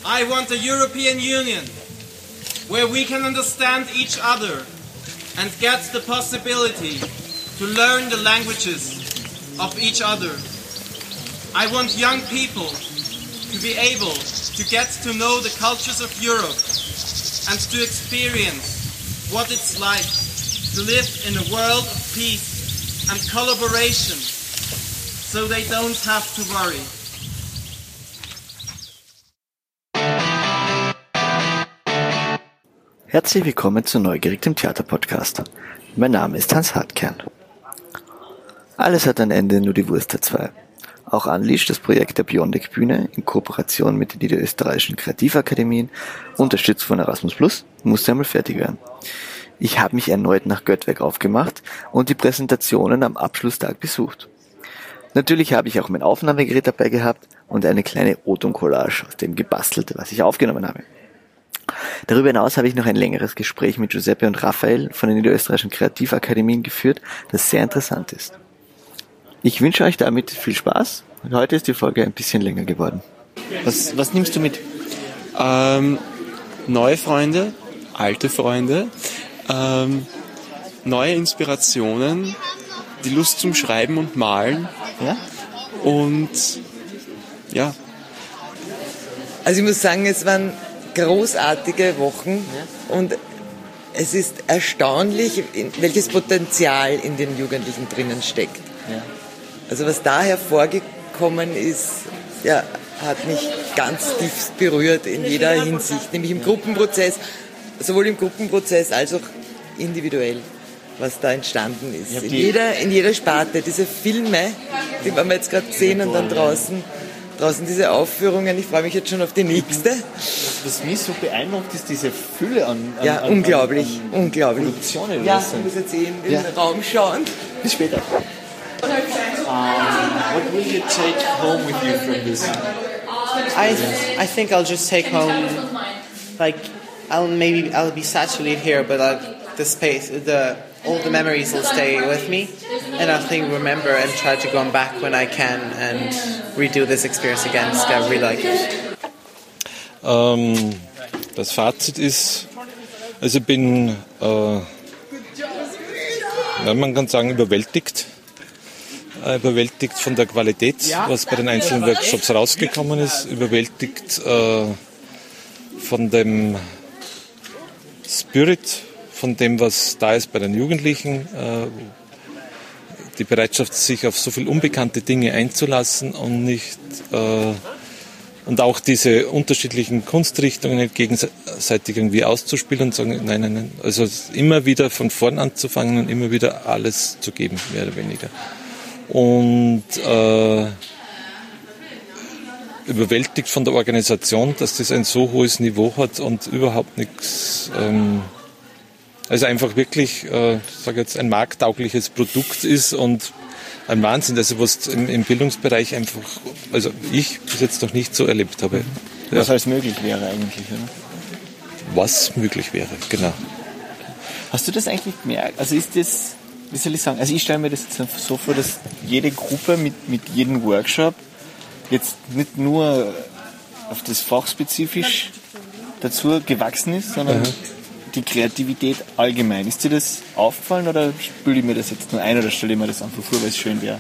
I want a European Union where we can understand each other and get the possibility to learn the languages of each other. I want young people to be able to get to know the cultures of Europe and to experience what it's like to live in a world of peace and collaboration, so they don't have to worry. Herzlich willkommen zu Neugierig, dem Theaterpodcast. Mein Name ist Hans Hartkern. Alles hat ein Ende, nur die Wurst hat zwei. Auch Unleashed, das Projekt der Beyondec Bühne, in Kooperation mit den niederösterreichischen Kreativakademien, unterstützt von Erasmus+, musste einmal fertig werden. Ich habe mich erneut nach Göttwerk aufgemacht und die Präsentationen am Abschlusstag besucht. Natürlich habe ich auch mein Aufnahmegerät dabei gehabt und eine kleine O-Ton-Collage aus dem gebastelt, was ich aufgenommen habe. Darüber hinaus habe ich noch ein längeres Gespräch mit Giuseppe und Raphael von den niederösterreichischen Kreativakademien geführt, das sehr interessant ist. Ich wünsche euch damit viel Spaß und heute ist die Folge ein bisschen länger geworden. Was nimmst du mit? Neue Freunde, alte Freunde, neue Inspirationen, die Lust zum Schreiben und Malen. Ja? Und ja. Also ich muss sagen, es waren großartige Wochen und es ist erstaunlich, welches Potenzial in den Jugendlichen drinnen steckt. Ja. Also was da hervorgekommen ist, ja, hat mich ganz tief berührt in jeder Hinsicht, nämlich im Gruppenprozess, sowohl im Gruppenprozess als auch individuell, was da entstanden ist. In jeder Sparte, diese Filme, die haben wir jetzt gerade gesehen und dann draußen diese Aufführungen, ich freue mich jetzt schon auf die nächste. Was mich so beeindruckt, ist diese Fülle an unglaublich. Produktionen. Ja, ich muss jetzt in den Raum schauen. Bis später. What will you take home with you from this? I think I'll just take home, like, I'll be sad to leave here, but the space, all the memories will stay with me, and I'll remember and try to go back when I can and redo this experience again, because I really like it. Das Fazit ist, also ich bin, man kann sagen, überwältigt von der Qualität, was bei den einzelnen Workshops rausgekommen ist, überwältigt von dem Spirit, von dem, was da ist bei den Jugendlichen, die Bereitschaft, sich auf so viele unbekannte Dinge einzulassen und auch diese unterschiedlichen Kunstrichtungen gegenseitig irgendwie auszuspielen und sagen, nein, also immer wieder von vorn anzufangen und immer wieder alles zu geben, mehr oder weniger. Und überwältigt von der Organisation, dass das ein so hohes Niveau hat und überhaupt nichts, also einfach wirklich, sage jetzt, ein markttaugliches Produkt ist und ein Wahnsinn, also was im Bildungsbereich einfach, also ich bis jetzt noch nicht so erlebt habe. Was alles möglich wäre eigentlich, oder? Was möglich wäre, genau. Hast du das eigentlich gemerkt? Also ist das, wie soll ich sagen, also ich stelle mir das jetzt so vor, dass jede Gruppe mit jedem Workshop jetzt nicht nur auf das Fach spezifisch dazu gewachsen ist, sondern die Kreativität allgemein. Ist dir das aufgefallen oder spüle ich mir das jetzt nur ein oder stelle ich mir das einfach vor, weil es schön wäre?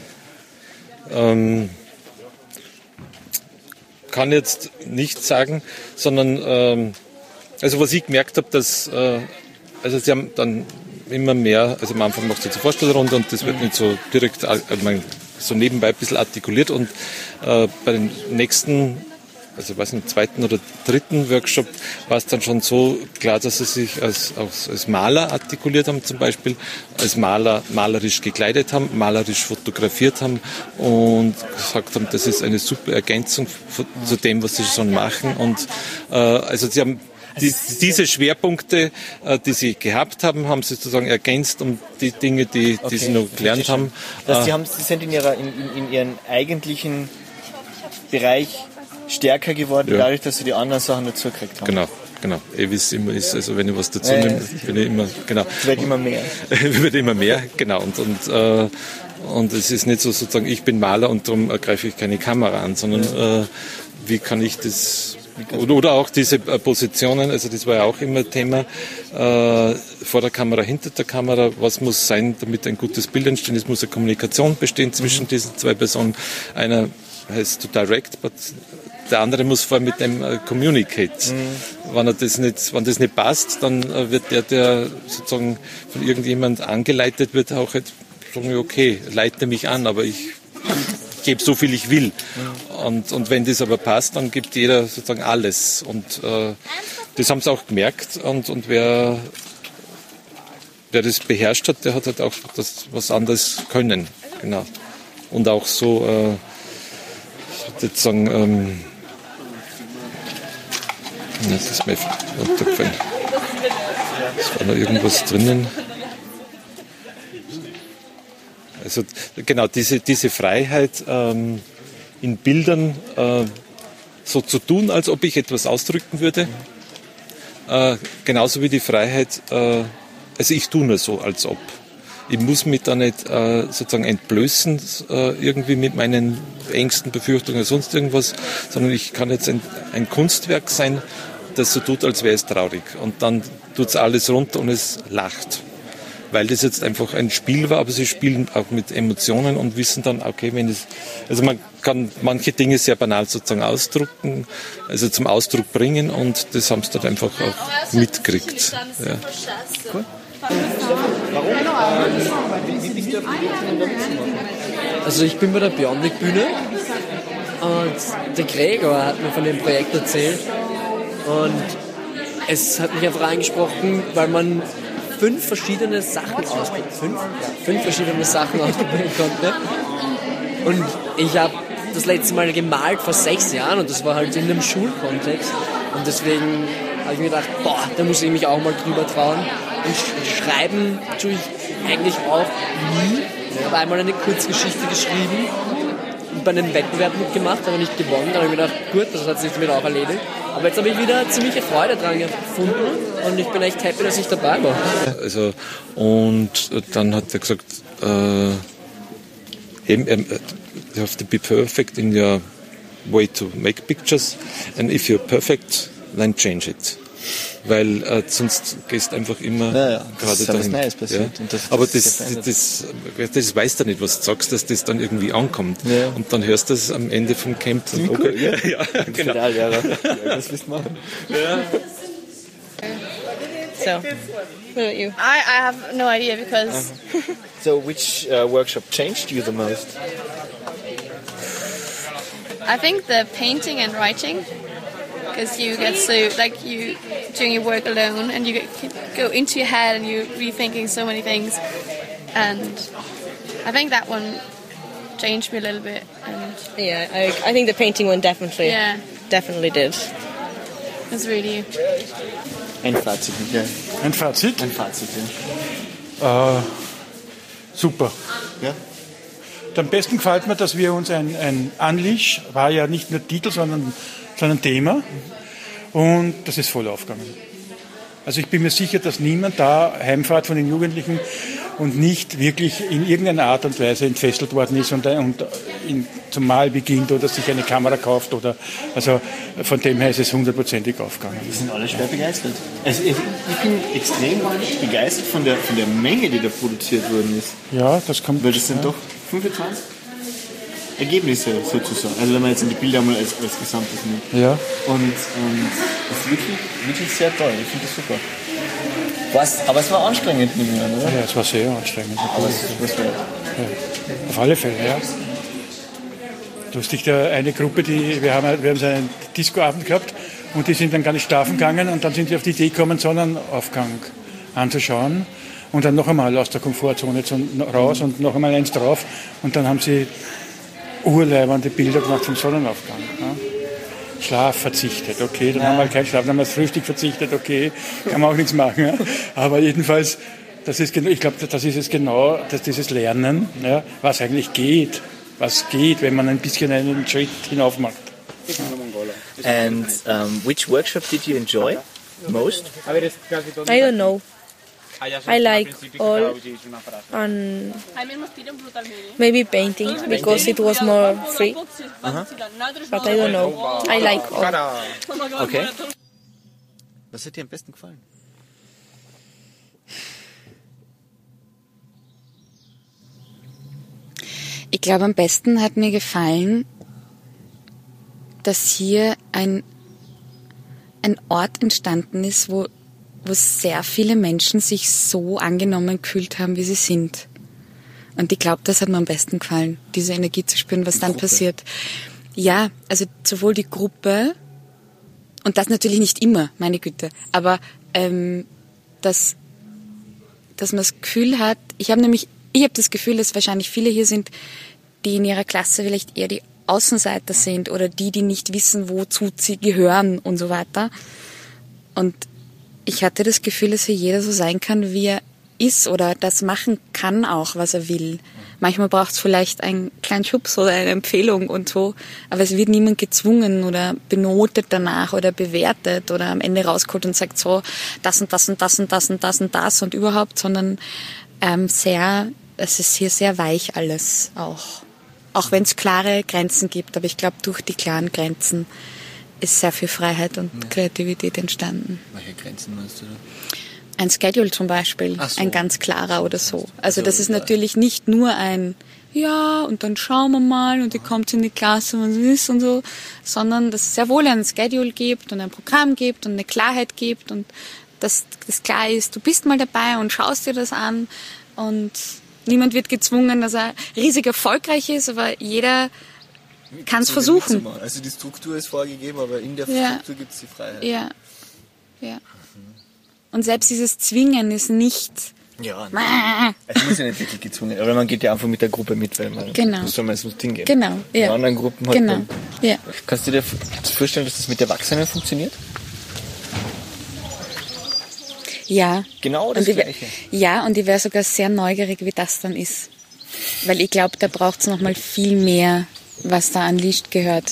Kann jetzt nicht sagen, sondern also was ich gemerkt habe, dass also sie haben dann immer mehr, also am Anfang macht sie zur Vorstellrunde und das wird nicht so direkt, so nebenbei ein bisschen artikuliert und bei den nächsten, also ich weiß nicht, zweiten oder dritten Workshop war es dann schon so klar, dass sie sich als Maler artikuliert haben, zum Beispiel als Maler malerisch gekleidet haben, malerisch fotografiert haben und gesagt haben, das ist eine super Ergänzung zu dem, was sie schon machen. Und also sie haben diese Schwerpunkte, die sie gehabt haben, haben sie sozusagen ergänzt um die Dinge, die sie noch gelernt haben. Das heißt, sie sind in ihren eigentlichen Bereich stärker geworden, dadurch, dass sie die anderen Sachen dazu gekriegt haben. Genau. Wie es immer ist, also wenn ich was dazu nehme, bin ich immer, genau. Es wird immer mehr. Wird immer mehr, genau. Und es ist nicht so sozusagen, ich bin Maler und darum greife ich keine Kamera an, sondern wie kann ich das Oder auch diese Positionen, also das war ja auch immer Thema, vor der Kamera, hinter der Kamera, was muss sein, damit ein gutes Bild entsteht. Es muss eine Kommunikation bestehen zwischen diesen zwei Personen. Einer heißt to direct, but der andere muss vor allem mit dem communicate. Wenn das nicht passt, dann wird der sozusagen von irgendjemand angeleitet wird, auch jetzt sagen, okay, leite mich an, aber ich gebe so viel ich will. Und wenn das aber passt, dann gibt jeder sozusagen alles. Und das haben sie auch gemerkt. Und wer das beherrscht hat, der hat halt auch was anderes können. Genau. Und auch so sozusagen das ist mir runtergefallen. Es war noch irgendwas drinnen. Also genau, diese Freiheit in Bildern so zu tun, als ob ich etwas ausdrücken würde. Genauso wie die Freiheit, also ich tue nur so, als ob. Ich muss mich da nicht sozusagen entblößen, irgendwie mit meinen Ängsten, Befürchtungen oder sonst irgendwas, sondern ich kann jetzt ein Kunstwerk sein, das so tut, als wäre es traurig. Und dann tut es alles runter und es lacht. Weil das jetzt einfach ein Spiel war, aber sie spielen auch mit Emotionen und wissen dann, okay, also man kann manche Dinge sehr banal sozusagen ausdrucken, also zum Ausdruck bringen und das haben sie dann einfach auch mitgekriegt. Ja. Cool. Wie bist du auf die Idee gekommen, damit zu machen? Also ich bin bei der Bionic-Bühne und der Gregor hat mir von dem Projekt erzählt und es hat mich einfach angesprochen, weil man 5 verschiedene Sachen ausprobieren konnte. Und ich habe das letzte Mal gemalt vor 6 Jahren und das war halt in einem Schulkontext. Und deswegen habe ich mir gedacht, da muss ich mich auch mal drüber trauen. Und schreiben tue ich eigentlich auch nie. Ich habe einmal eine Kurzgeschichte geschrieben und bei einem Wettbewerb mitgemacht, aber nicht gewonnen. Da habe ich mir gedacht, gut, das hat sich damit auch erledigt. Aber jetzt habe ich wieder ziemliche Freude dran gefunden und ich bin echt happy, dass ich dabei war. Also, und dann hat er gesagt, you have to be perfect in your way to make pictures and if you're perfect, then change it. Weil sonst gehst du einfach immer gerade dahin. Neues passiert. Ja. Aber das weißt du nicht, was du sagst, dass das dann irgendwie ankommt. Ja. Und dann hörst du das am Ende vom Camp. Und, okay, cool, ja, genau. Das willst du machen. Ja. So, what about you? I have no idea because... So, which workshop changed you the most? I think the painting and writing. Because you get so, like, you doing your work alone and you go into your head and you're rethinking so many things. And I think that one changed me a little bit. And yeah, I think the painting one definitely did. It's really... Ein Fazit, Michael. Ein Fazit? Ein Fazit, ja. Super. Ja? Am besten gefällt mir, dass wir uns ein Unleash, war ja nicht nur Titel, sondern Thema, und das ist voll aufgegangen. Also ich bin mir sicher, dass niemand da heimfährt von den Jugendlichen und nicht wirklich in irgendeiner Art und Weise entfesselt worden ist und zum Mal beginnt oder sich eine Kamera kauft also von dem her ist es 100%ig aufgegangen. Wir sind alle schwer begeistert. Also ich bin extrem begeistert von der Menge, die da produziert worden ist. Ja, das kommt. Weil das sind doch 25 Ergebnisse sozusagen. Also wenn man jetzt in die Bilder mal als Gesamtes nimmt. Ja. Und das ist wirklich sehr toll. Ich finde das super. Aber es war anstrengend, nehme ich an, oder? Ja, es war sehr anstrengend. Aber es ist was wert. Ja. Auf alle Fälle, ja. Lustig, eine Gruppe, wir haben so einen Discoabend gehabt und die sind dann gar nicht schlafen gegangen und dann sind sie auf die Idee gekommen, Sonnenaufgang anzuschauen und dann noch einmal aus der Komfortzone raus und noch einmal eins drauf und dann haben sie urleibende Bilder gemacht vom Sonnenaufgang. Ja. Schlaf verzichtet, okay, dann haben wir keinen Schlaf, dann haben wir das Frühstück verzichtet, okay, kann man auch nichts machen. Ja. Aber jedenfalls, ich glaube, das ist es genau, dass dieses Lernen, ja, was eigentlich geht, wenn man ein bisschen einen Schritt hinauf macht. And which workshop did you enjoy most? I don't know. I like all, and maybe painting because it was more free. But I don't know. I like all. Okay. Was hat dir am besten gefallen? Ich glaube, am besten hat mir gefallen, dass hier ein Ort entstanden ist, wo sehr viele Menschen sich so angenommen gefühlt haben, wie sie sind. Und ich glaube, das hat mir am besten gefallen, diese Energie zu spüren, was dann passiert. Ja, also sowohl die Gruppe, und das natürlich nicht immer, meine Güte, aber dass man das Gefühl hat, ich habe das Gefühl, dass wahrscheinlich viele hier sind, die in ihrer Klasse vielleicht eher die Außenseiter sind oder die nicht wissen, wozu sie gehören und so weiter. Und ich hatte das Gefühl, dass hier jeder so sein kann, wie er ist oder das machen kann auch, was er will. Manchmal braucht es vielleicht einen kleinen Schubs oder eine Empfehlung und so, aber es wird niemand gezwungen oder benotet danach oder bewertet oder am Ende rausgeholt und sagt so, das und das und das und das und das und das und überhaupt, sondern es ist hier sehr weich alles auch wenn es klare Grenzen gibt, aber ich glaube, durch die klaren Grenzen ist sehr viel Freiheit und Kreativität entstanden. Welche Grenzen meinst du da? Ein Schedule zum Beispiel, so. ein ganz klarer oder so. Also das ist natürlich nicht nur ein ja, und dann schauen wir mal und die kommt in die Klasse, was es ist und so, sondern dass es sehr wohl ein Schedule gibt und ein Programm gibt und eine Klarheit gibt und dass das klar ist, du bist mal dabei und schaust dir das an und niemand wird gezwungen, dass er riesig erfolgreich ist, aber jeder kann es versuchen. Also die Struktur ist vorgegeben, aber in der Struktur gibt es die Freiheit. Ja. Und selbst dieses Zwingen ist nicht... Ja, es muss ja nicht wirklich gezwungen, aber man geht ja einfach mit der Gruppe mit, weil man muss mal so ein Ding geben. Genau, ja. In anderen Gruppen halt genau, ja. Kannst du dir vorstellen, dass das mit Erwachsenen funktioniert? Ja. Genau das Gleiche. Ja, und ich wäre sogar sehr neugierig, wie das dann ist. Weil ich glaube, da braucht es nochmal viel mehr, was da an Licht gehört.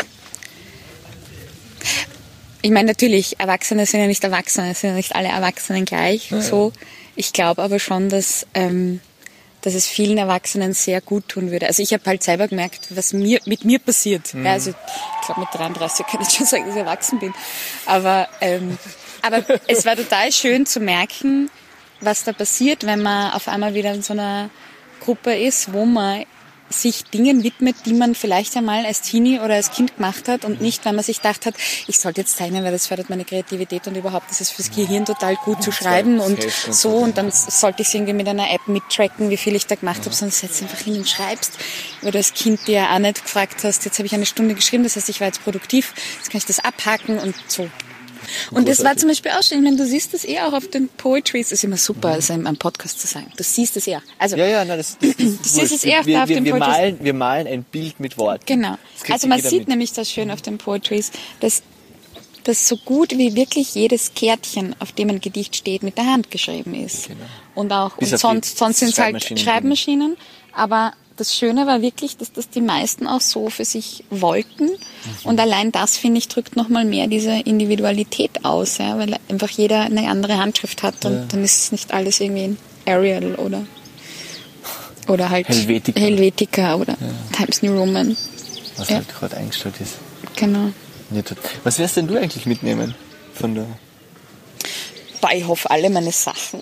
Ich meine, natürlich, Erwachsene sind ja nicht Erwachsene, es sind ja nicht alle Erwachsenen gleich. Ja, so. Ich glaube aber schon, dass es vielen Erwachsenen sehr gut tun würde. Also ich habe halt selber gemerkt, was mit mir passiert. Ja, also ich glaube, mit 33 kann ich schon sagen, dass ich erwachsen bin. Aber es war total schön zu merken, was da passiert, wenn man auf einmal wieder in so einer Gruppe ist, wo man sich Dingen widmet, die man vielleicht einmal als Teenie oder als Kind gemacht hat und nicht, weil man sich gedacht hat, ich sollte jetzt zeichnen, weil das fördert meine Kreativität und überhaupt ist es fürs Gehirn total gut zu schreiben und so und dann sollte ich es irgendwie mit einer App mittracken, wie viel ich da gemacht habe, sondern setzt einfach hin und schreibst, weil du als Kind dir auch nicht gefragt hast, jetzt habe ich eine Stunde geschrieben, das heißt, ich war jetzt produktiv, jetzt kann ich das abhaken und so. Und das war zum Beispiel auch schön, ich meine, du siehst das auch auf den Poetries, das ist immer super, also am Podcast zu sagen. Du siehst es Also, du siehst es da auf den Poetries. Wir malen ein Bild mit Worten. Genau. Also man sieht nämlich das schön auf den Poetries, dass so gut wie wirklich jedes Kärtchen, auf dem ein Gedicht steht, mit der Hand geschrieben ist. Genau. Und auch, und sonst sind es halt Schreibmaschinen, aber das Schöne war wirklich, dass das die meisten auch so für sich wollten. Und allein das, finde ich, drückt nochmal mehr diese Individualität aus, ja, weil einfach jeder eine andere Handschrift hat und dann ist es nicht alles irgendwie in Arial oder halt Helvetica oder Times New Roman. Was halt gerade eingestellt ist. Genau. Was wirst denn du eigentlich mitnehmen von der... Ich hoffe, alle meine Sachen.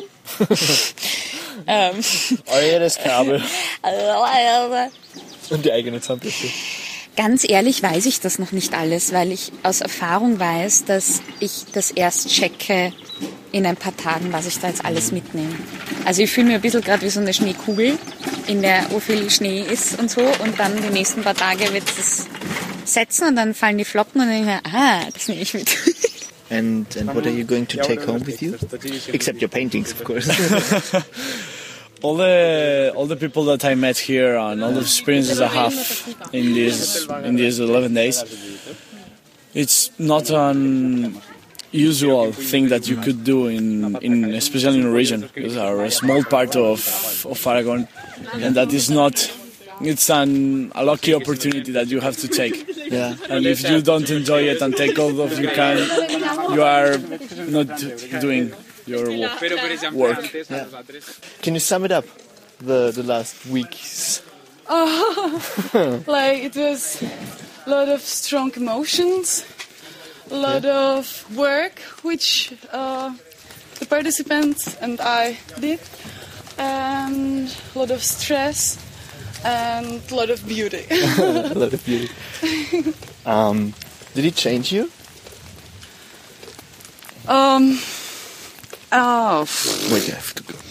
Das Kabel. Und die eigene Zahnbürste. Ganz ehrlich weiß ich das noch nicht alles, weil ich aus Erfahrung weiß, dass ich das erst checke in ein paar Tagen, was ich da jetzt alles mitnehme. Also ich fühle mich ein bisschen gerade wie so eine Schneekugel, in der so viel Schnee ist und so und dann die nächsten paar Tage wird es setzen und dann fallen die Flocken und dann denke ich, das nehme ich mit. And what are you going to take home with you? Except your paintings, of course. all the people that I met here and all the experiences I have in these 11 days, it's not an usual thing that you could do in especially in a region. Because are a small part of Aragon, and that is not. It's a lucky opportunity that you have to take. Yeah. And if you don't enjoy it and take all of you can, you are not doing your work. Yeah. Can you sum it up, the last weeks? Like it was a lot of strong emotions, a lot of work which the participants and I did, and a lot of stress and a lot of beauty. A lot of beauty. Did it change you? Oh. Wait, I have to go.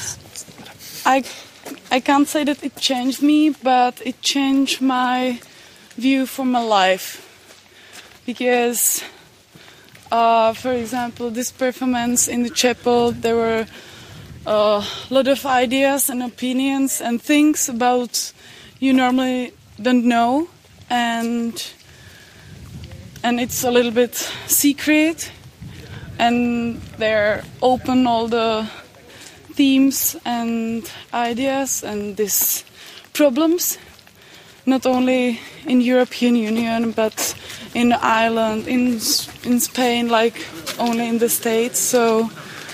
I can't say that it changed me, but it changed my view for my life. Because, for example, this performance in the chapel, there were a lot of ideas and opinions and things about you normally don't know, and it's a little bit secret, and they're open all the themes and ideas and these problems, not only in European Union but in Ireland, in Spain, like only in the States. So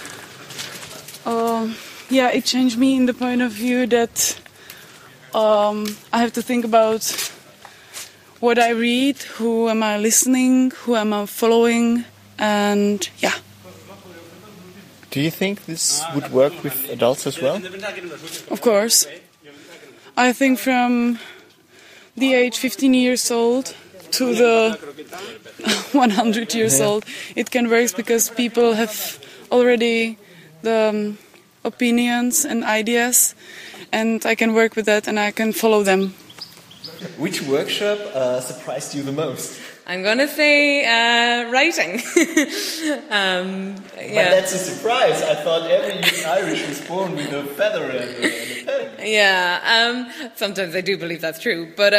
it changed me in the point of view that I have to think about what I read, who am I listening, who am I following, and yeah. Do you think this would work with adults as well? Of course. I think from the age 15 years old to the 100 years old, it can work because people have already the opinions and ideas, and I can work with that and I can follow them. Which workshop surprised you the most? I'm going to say writing. But that's a surprise. I thought every Irish was born with a feather and a pen. Yeah, sometimes I do believe that's true. But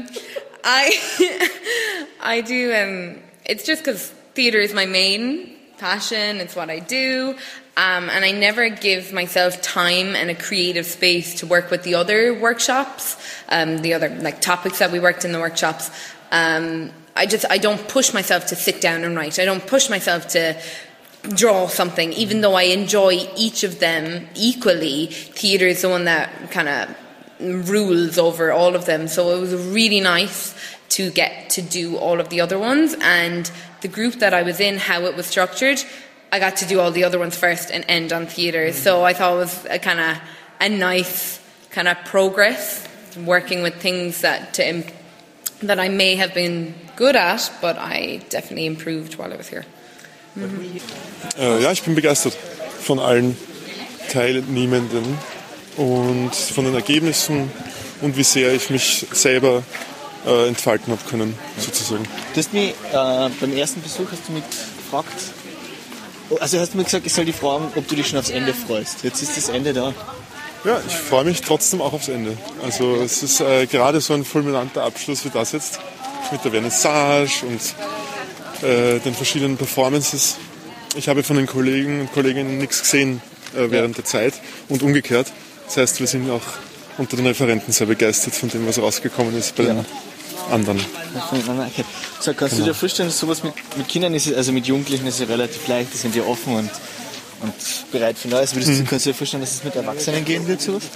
I do, it's just because theatre is my main passion. It's what I do. And I never give myself time and a creative space to work with the other workshops, the other topics that we worked in the workshops. I don't push myself to sit down and write. I don't push myself to draw something, even though I enjoy each of them equally. Theatre is the one that kind of rules over all of them. So it was really nice to get to do all of the other ones. And the group that I was in, how it was structured, I got to do all the other ones first and end on theatre. So I thought it was a nice kind of progress, working with things that I may have been good at, but I definitely improved while I was here. Ja, ich bin begeistert von allen Teilnehmenden und von den Ergebnissen und wie sehr ich mich selber entfalten habe können, sozusagen. Du hast mich beim ersten Besuch hast du mich gefragt, also hast du mir gesagt, ich soll dich fragen, ob du dich schon aufs Ende freust. Jetzt ist das Ende da. Ja, ich freue mich trotzdem auch aufs Ende. Also es ist gerade so ein fulminanter Abschluss wie das jetzt mit der Vernissage und den verschiedenen Performances. Ich habe von den Kollegen und Kolleginnen nichts gesehen während der Zeit und umgekehrt. Das heißt, wir sind auch unter den Referenten sehr begeistert von dem, was rausgekommen ist bei den anderen. So, kannst du dir vorstellen, dass sowas mit Kindern ist, also mit Jugendlichen ist ja relativ leicht, die sind ja offen und bereit für Neues. Kannst du dir vorstellen, dass es mit Erwachsenen gehen wird, sowas?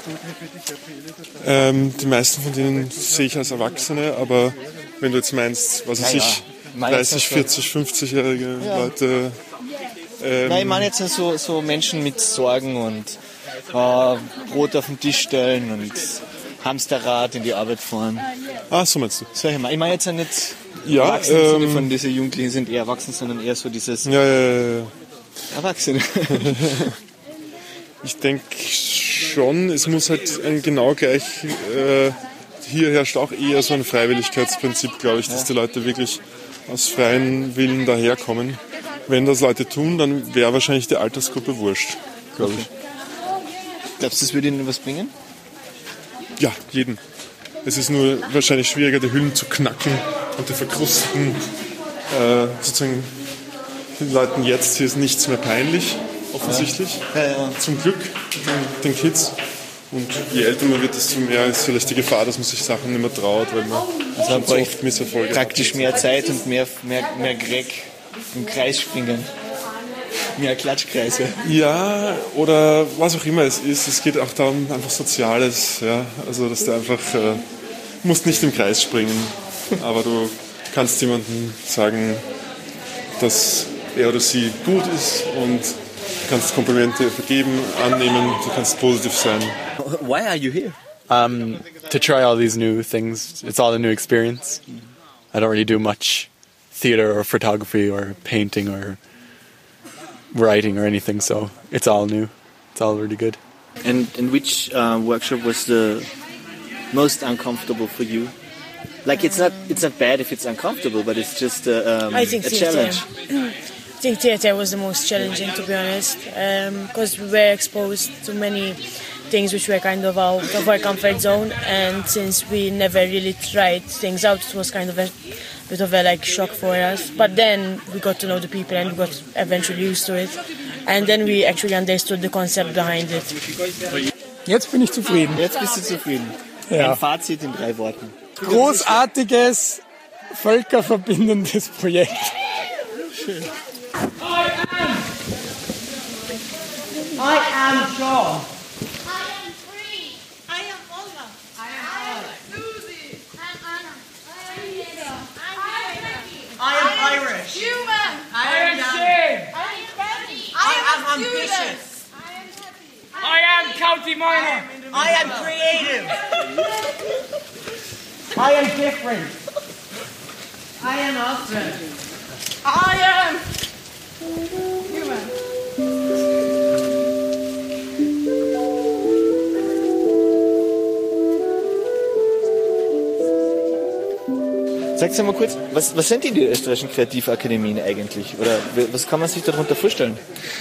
Die meisten von denen sehe ich als Erwachsene, aber wenn du jetzt meinst, was weiß ich, 30, 40, 50-jährige Leute... Nein, ich meine jetzt so Menschen mit Sorgen und Brot auf den Tisch stellen und Hamsterrad in die Arbeit fahren. Ah, so meinst du? Ich meine jetzt ja nicht Erwachsene von diesen Jugendlichen sind eher erwachsen, sondern eher so dieses Erwachsene. Ich denke schon, es muss halt genau gleich, hier herrscht auch eher so ein Freiwilligkeitsprinzip, glaube ich, dass die Leute wirklich aus freien Willen daherkommen. Wenn das Leute tun, dann wäre wahrscheinlich die Altersgruppe wurscht, glaube ich. Glaubst du, das würde ihnen was bringen? Ja, jeden. Es ist nur wahrscheinlich schwieriger, die Hüllen zu knacken und die verkrusteten, sozusagen den Leuten jetzt, hier ist nichts mehr peinlich, offensichtlich. Ja. Zum Glück, den Kids. Und je älter man wird, desto mehr ist vielleicht die Gefahr, dass man sich Sachen nicht mehr traut, weil man so oft Misserfolge praktisch mehr Zeit und mehr Greg im Kreis springen. Mehr Klatschkreise. Ja, oder was auch immer es ist. Es geht auch darum, einfach Soziales. Ja? Also, dass du einfach musst nicht im Kreis springen, aber du kannst jemandem sagen, dass er oder sie gut ist und kannst Komplimente vergeben, annehmen, du kannst positiv sein. Why are you here? To try all these new things. It's all a new experience. I don't really do much theater or photography or painting or writing or anything, so it's all new. It's all really good. And which workshop was the most uncomfortable for you? Like it's not bad if it's uncomfortable, but it's just I think a challenge. I think theatre was the most challenging, to be honest, because we were exposed to many things which were kind of out of our comfort zone, and since we never really tried things out, it was kind of a bit of a like shock for us. But then we got to know the people and we got eventually used to it, and then we actually understood the concept behind it. Jetzt bin ich zufrieden. Jetzt bist du zufrieden. Ja. Ein Fazit in 3 Worten. Großartiges, völkerverbindendes Projekt. Schön. I am John. I am free. I am Olga. I am Susie. I'm Anna. I am Nina. I'm Becky. I am Irish. Human. I am Shane. I am Betty. I am ambitious. I am happy. I am County Minor. I am creative. I am different. I am Austin. I am human. Sag's mir mal kurz, was sind die österreichischen Kreativakademien eigentlich? Oder was kann man sich darunter vorstellen?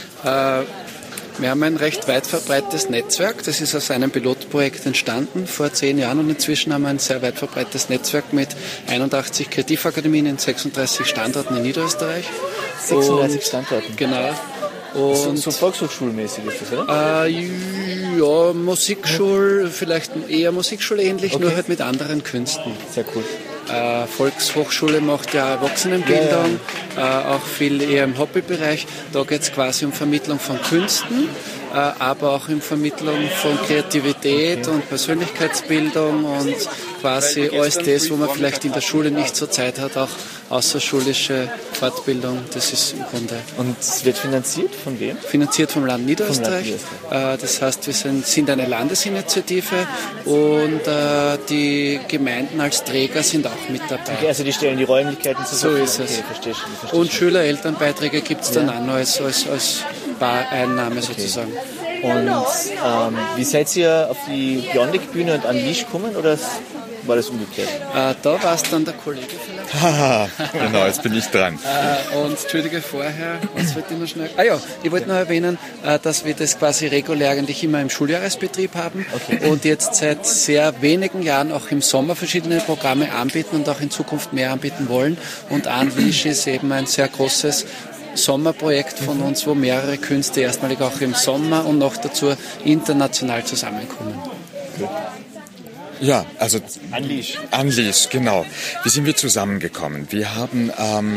Wir haben ein recht weit verbreitetes Netzwerk. Das ist aus einem Pilotprojekt entstanden vor 10 Jahren und inzwischen haben wir ein sehr weit verbreitetes Netzwerk mit 81 Kreativakademien in 36 Standorten in Niederösterreich. 36 Standorten? Genau. Und so volkshochschulmäßig ist das, oder? Ja, vielleicht eher Musikschule-ähnlich, okay. Nur halt mit anderen Künsten. Sehr cool. Volkshochschule macht ja Erwachsenenbildung, auch viel eher im Hobbybereich. Da geht es quasi um Vermittlung von Künsten, aber auch um Vermittlung von Kreativität und Persönlichkeitsbildung und quasi alles das, wo man vielleicht in der Schule nicht so Zeit hat, auch außerschulische Fortbildung, das ist im Grunde. Und es wird finanziert von wem? Finanziert vom Land Niederösterreich. Das heißt, wir sind eine Landesinitiative und die Gemeinden als Träger sind auch mit dabei. Okay, also die stellen die Räumlichkeiten zur Verfügung. So ist es. Okay, verstehe und Schüler-Elternbeiträge gibt es dann auch noch als Bareinnahme sozusagen. Und wie seid ihr auf die Biondic-Bühne und Unleash gekommen oder war das umgekehrt? Da war es dann der Kollege vielleicht. Haha, genau, jetzt bin ich dran. Und entschuldige vorher, was wollte ich noch schnell? Ich wollte noch erwähnen, dass wir das quasi regulär eigentlich immer im Schuljahresbetrieb haben und jetzt seit sehr wenigen Jahren auch im Sommer verschiedene Programme anbieten und auch in Zukunft mehr anbieten wollen. Und Unleash ist eben ein sehr großes Sommerprojekt von uns, wo mehrere Künste erstmalig auch im Sommer und noch dazu international zusammenkommen. Okay. Ja, also Unleash, genau. Wie sind wir zusammengekommen? Wir haben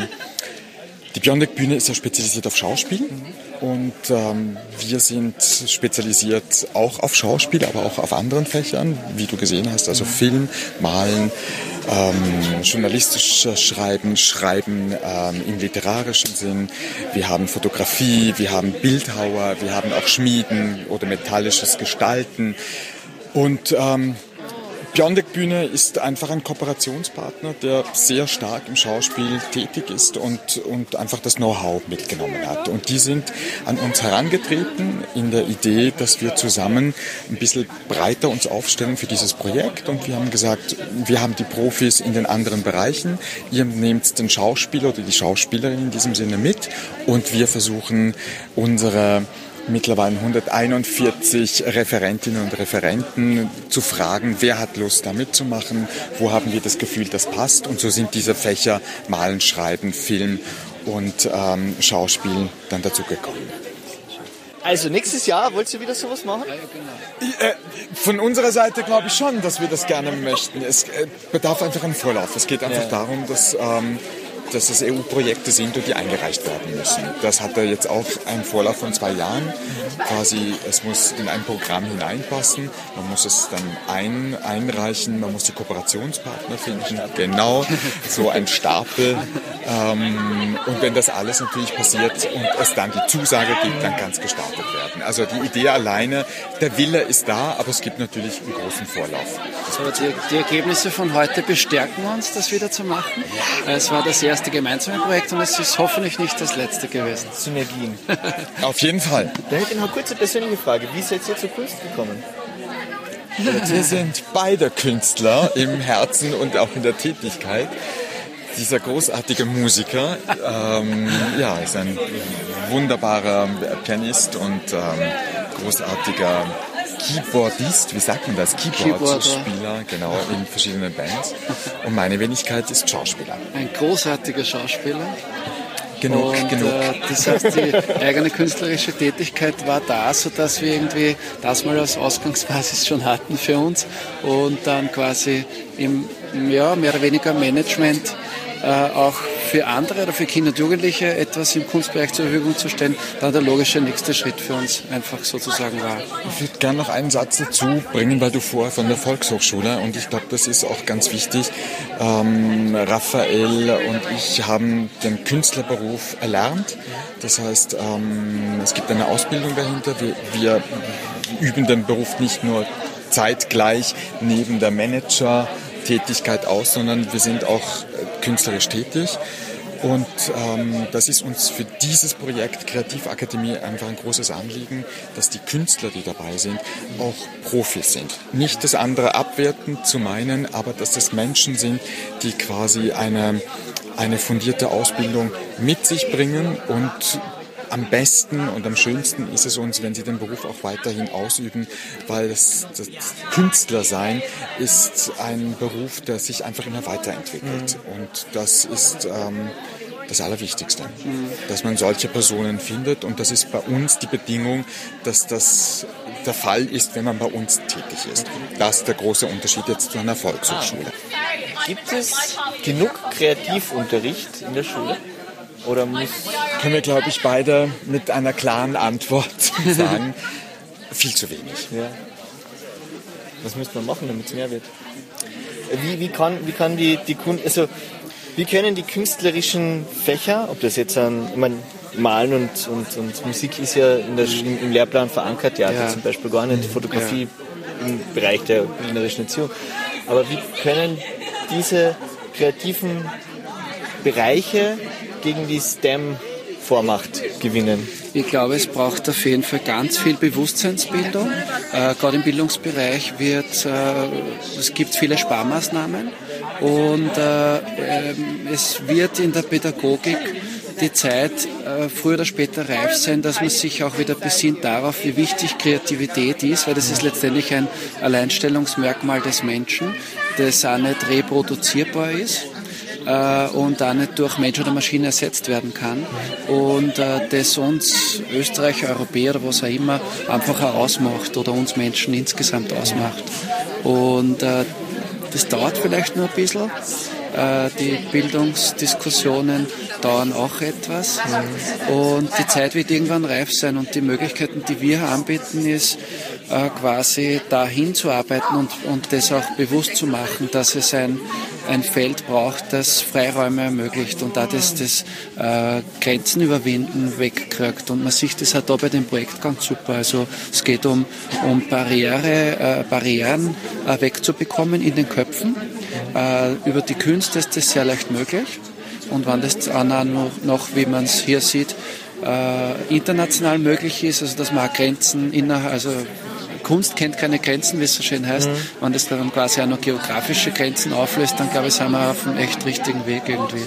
die Biondic-Bühne ist ja spezialisiert auf Schauspiel und wir sind spezialisiert auch auf Schauspiel, aber auch auf anderen Fächern, wie du gesehen hast, also Film, Malen, journalistisch Schreiben im literarischen Sinn. Wir haben Fotografie, wir haben Bildhauer, wir haben auch Schmieden oder metallisches Gestalten und Biondic-Bühne ist einfach ein Kooperationspartner, der sehr stark im Schauspiel tätig ist und einfach das Know-how mitgenommen hat. Und die sind an uns herangetreten in der Idee, dass wir zusammen ein bisschen breiter uns aufstellen für dieses Projekt. Und wir haben gesagt, wir haben die Profis in den anderen Bereichen, ihr nehmt den Schauspieler oder die Schauspielerin in diesem Sinne mit und wir versuchen unsere mittlerweile 141 Referentinnen und Referenten zu fragen, wer hat Lust da mitzumachen, wo haben wir das Gefühl, das passt. Und so sind diese Fächer Malen, Schreiben, Film und Schauspiel dann dazu gekommen. Also nächstes Jahr wollt ihr wieder sowas machen? Von unserer Seite glaube ich schon, dass wir das gerne möchten. Es bedarf einfach einen Vorlauf. Es geht einfach darum, dass dass es EU-Projekte sind und die eingereicht werden müssen. Das hat jetzt auch einen Vorlauf von 2 Jahren. Quasi, es muss in ein Programm hineinpassen, man muss es dann einreichen, man muss die Kooperationspartner finden, genau, so ein Stapel. Und wenn das alles natürlich passiert und es dann die Zusage gibt, dann kann es gestartet werden. Also die Idee alleine, der Wille ist da, aber es gibt natürlich einen großen Vorlauf. So, die Ergebnisse von heute bestärken uns, das wieder zu machen. Es war das erste gemeinsame Projekt und es ist hoffentlich nicht das letzte gewesen. Synergien. Auf jeden Fall. Da hätte ich noch eine kurze persönliche Frage. Wie seid ihr zur Kunst gekommen? Wir sind beide Künstler im Herzen und auch in der Tätigkeit. Dieser großartige Musiker ist ein wunderbarer Pianist und großartiger Keyboardist, wie sagt man das? Keyboard-Spieler, genau, in verschiedenen Bands. Und meine Wenigkeit ist Schauspieler. Ein großartiger Schauspieler. Genug. Das heißt, die eigene künstlerische Tätigkeit war da, sodass wir irgendwie das mal als Ausgangsbasis schon hatten für uns und dann quasi im mehr oder weniger Management auch für andere oder für Kinder und Jugendliche etwas im Kunstbereich zur Verfügung zu stellen, dann der logische nächste Schritt für uns einfach sozusagen war. Ich würde gerne noch einen Satz dazu bringen, weil du vorher von der Volkshochschule, und ich glaube, das ist auch ganz wichtig, Raphael und ich haben den Künstlerberuf erlernt. Das heißt, es gibt eine Ausbildung dahinter. Wir üben den Beruf nicht nur zeitgleich neben der Manager-Tätigkeit aus, sondern wir sind auch künstlerisch tätig. Und das ist uns für dieses Projekt Kreativakademie einfach ein großes Anliegen, dass die Künstler, die dabei sind, auch Profis sind. Nicht das andere abwertend zu meinen, aber dass das Menschen sind, die quasi eine fundierte Ausbildung mit sich bringen, und am besten und am schönsten ist es uns, wenn sie den Beruf auch weiterhin ausüben, weil das Künstlersein ist ein Beruf, der sich einfach immer weiterentwickelt. Und das ist das Allerwichtigste, dass man solche Personen findet, und das ist bei uns die Bedingung, dass das der Fall ist, wenn man bei uns tätig ist. Das ist der große Unterschied jetzt zu einer Volkshochschule. Gibt es genug Kreativunterricht in der Schule? Oder können wir, glaube ich, beide mit einer klaren Antwort sagen, viel zu wenig. Ja. Was müsste man machen, damit es mehr wird? Wie kann die Kunst, wie können die künstlerischen Fächer, ob das jetzt Malen und Musik ist ja im Lehrplan verankert, Theater zum Beispiel gar nicht, Fotografie im Bereich der künstlerischen Erziehung. Aber wie können diese kreativen Bereiche gegen die STEM-Vormacht gewinnen? Ich glaube, es braucht auf jeden Fall ganz viel Bewusstseinsbildung. Gerade im Bildungsbereich es gibt viele Sparmaßnahmen, und es wird in der Pädagogik die Zeit früher oder später reif sein, dass man sich auch wieder besinnt darauf, wie wichtig Kreativität ist, weil das ist letztendlich ein Alleinstellungsmerkmal des Menschen, das auch nicht reproduzierbar ist und auch nicht durch Mensch oder Maschine ersetzt werden kann, und das uns Österreicher, Europäer oder was auch immer einfach auch ausmacht oder uns Menschen insgesamt ausmacht. Und das dauert vielleicht nur ein bisschen. Die Bildungsdiskussionen dauern auch etwas, und die Zeit wird irgendwann reif sein, und die Möglichkeiten, die wir anbieten, ist quasi dahin zu arbeiten und das auch bewusst zu machen, dass es ein Feld braucht, das Freiräume ermöglicht und da das Grenzen überwinden wegkriegt. Und man sieht das halt da bei dem Projekt ganz super. Also es geht um Barrieren wegzubekommen in den Köpfen. Über die Künste ist das sehr leicht möglich. Und wenn das auch noch, wie man es hier sieht, international möglich ist, also dass man auch Grenzen Kunst kennt keine Grenzen, wie es so schön heißt. Wenn das dann quasi auch noch geografische Grenzen auflöst, dann glaube ich, sind wir auf einem echt richtigen Weg irgendwie.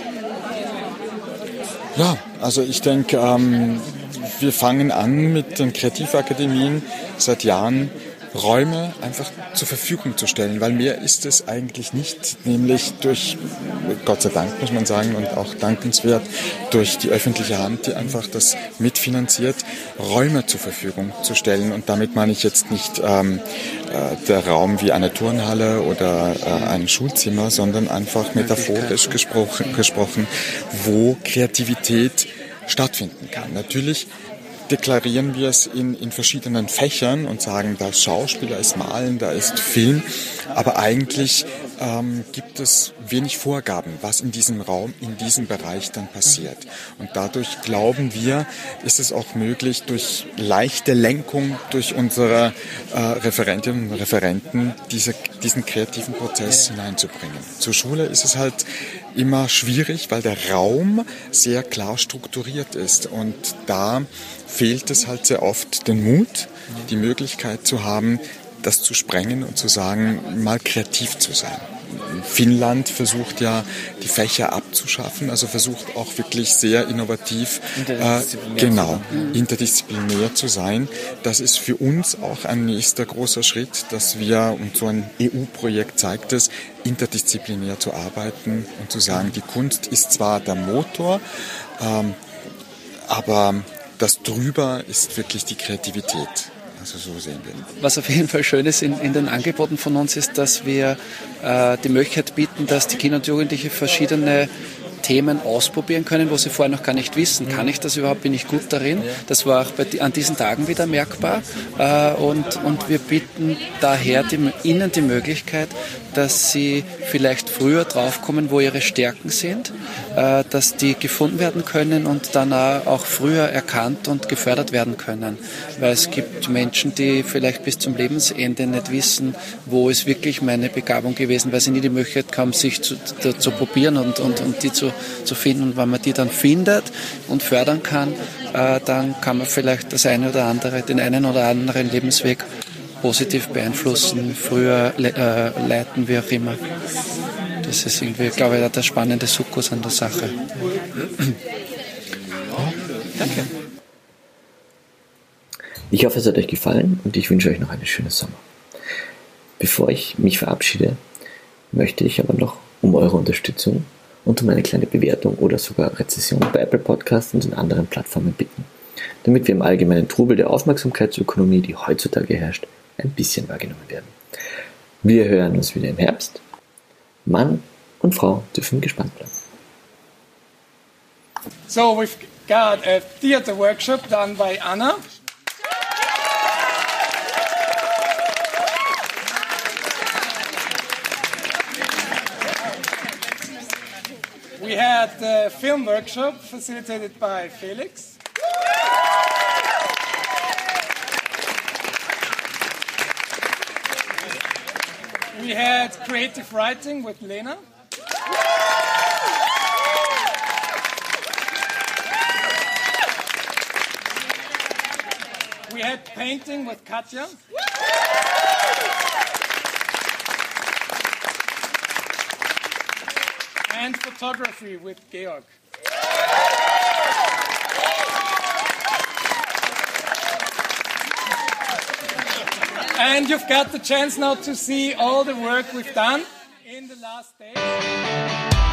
Ja, also ich denke, wir fangen an mit den Kreativakademien seit Jahren Räume einfach zur Verfügung zu stellen, weil mehr ist es eigentlich nicht, nämlich durch, Gott sei Dank muss man sagen, und auch dankenswert, durch die öffentliche Hand, die einfach das mitfinanziert, Räume zur Verfügung zu stellen. Und damit meine ich jetzt nicht der Raum wie eine Turnhalle oder ein Schulzimmer, sondern einfach metaphorisch gesprochen, wo Kreativität stattfinden kann. Natürlich deklarieren wir es in verschiedenen Fächern und sagen, da ist Schauspiel, da ist Malen, da ist Film, aber eigentlich gibt es wenig Vorgaben, was in diesem Raum, in diesem Bereich dann passiert. Und dadurch glauben wir, ist es auch möglich, durch leichte Lenkung durch unsere Referentinnen und Referenten diesen kreativen Prozess hineinzubringen. Zur Schule ist es halt immer schwierig, weil der Raum sehr klar strukturiert ist und da fehlt es halt sehr oft den Mut, die Möglichkeit zu haben, das zu sprengen und zu sagen, mal kreativ zu sein. Finnland versucht ja, die Fächer abzuschaffen, also versucht auch wirklich sehr innovativ, interdisziplinär zu sein. Das ist für uns auch ein nächster großer Schritt, dass wir, und so ein EU-Projekt zeigt es, interdisziplinär zu arbeiten und zu sagen, die Kunst ist zwar der Motor, aber das drüber ist wirklich die Kreativität. Also so sehen wir. Was auf jeden Fall schön ist in den Angeboten von uns ist, dass wir die Möglichkeit bieten, dass die Kinder und Jugendliche verschiedene Themen ausprobieren können, wo sie vorher noch gar nicht wissen, kann ich das überhaupt, bin ich gut darin? Das war auch an diesen Tagen wieder merkbar und wir bieten daher ihnen die Möglichkeit, dass sie vielleicht früher draufkommen, wo ihre Stärken sind, dass die gefunden werden können und dann auch früher erkannt und gefördert werden können. Weil es gibt Menschen, die vielleicht bis zum Lebensende nicht wissen, wo ist wirklich meine Begabung gewesen, weil sie nie die Möglichkeit haben, sich zu probieren und die zu finden. Und wenn man die dann findet und fördern kann, dann kann man vielleicht den einen oder anderen Lebensweg positiv beeinflussen, früher leiten, wie auch immer. Das ist irgendwie, glaube ich, der spannende Sukkus an der Sache. Danke. Ich hoffe, es hat euch gefallen und ich wünsche euch noch einen schönen Sommer. Bevor ich mich verabschiede, möchte ich aber noch um eure Unterstützung und um eine kleine Bewertung oder sogar Rezension bei Apple Podcasts und den anderen Plattformen bitten, damit wir im allgemeinen Trubel der Aufmerksamkeitsökonomie, die heutzutage herrscht, ein bisschen wahrgenommen werden. Wir hören uns wieder im Herbst. Mann und Frau dürfen gespannt bleiben. So we've got a theater workshop done by Anna. We had a film workshop facilitated by Felix. We had creative writing with Lena. We had painting with Katja. And photography with Georg. And you've got the chance now to see all the work we've done in the last days.